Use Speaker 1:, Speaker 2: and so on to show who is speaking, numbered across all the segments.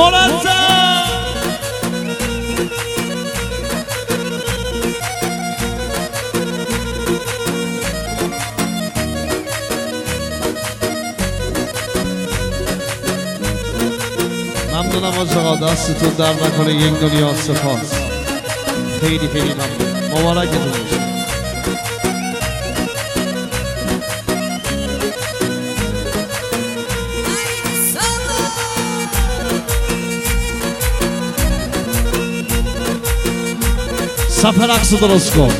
Speaker 1: مرتب ممنونم از آقا، دستتون در نکنه، یک دنیا سپاس. خیلی خیلی ممنون، مبارکتون باشه. صف رقص درست کن.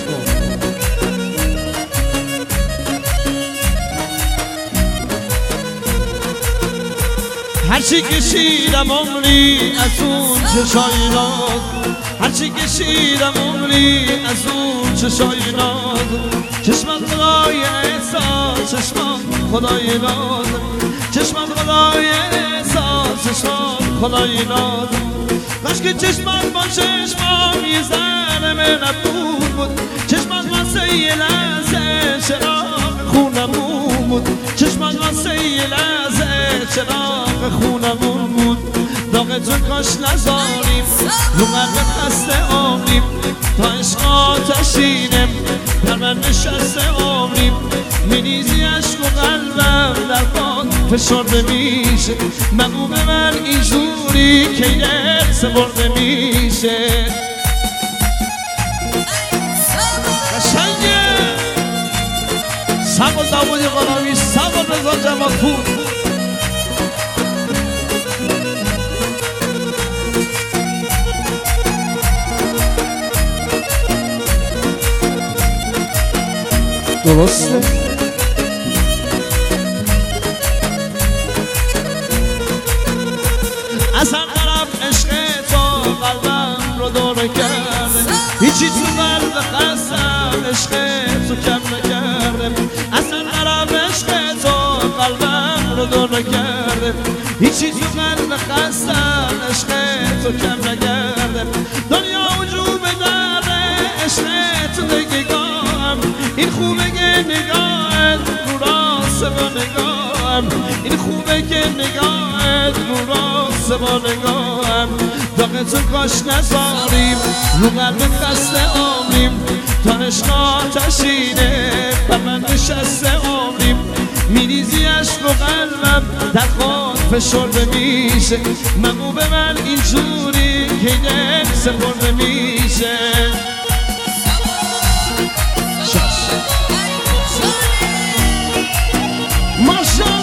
Speaker 1: هرچی کشیدم عمری از اون چشای ناز، هرچی کشیدم عمری از اون چشای ناز، چشمت خدای احساس، چشمت خدای ناز، چشمت خدای احساس، چشمت خدای ناز. کاش که چشمت با چشمام یه ذره مهربون بود، چشمت واسه یه لحظه چراغ خونمون بود، چشمت واسه یه لحظه چراغ خونمون بود. داغتو کاش نذاریم رو قلب خسته عمریم، تا عشق آتشینم در من نشسته عمریم. میریزی عشق و قلبم در باد فشرده میشه، مگو به من اینجوری که یه سپرده میشه. قشنگه سبا داودی قناوی، سبا رضا جمالپور. درسته؟ از هر طرف عشق تو قلبم رو دور کرده، هیچی تو قلب خستم عشق تو کم نکرده. از هر طرف عشق تو قلبم رو دور کرده، هیچی تو قلب خستم عشق تو کم نکرده. دنیا وجود داره عشق تو نگاهم، این خوبه که نگاهت رو راست با نگاهم، این خوبه که نگاهت رو راست با نگاهم. داغتو کاش نذاریم رو قلب خسته عمریم، تا عشق آتشینه بر من نشسته عمریم. میریزی عشق و قلبم در خود فشرده میشه، مگو به من اینجوری که یک سپرده میشه. ماشاءالله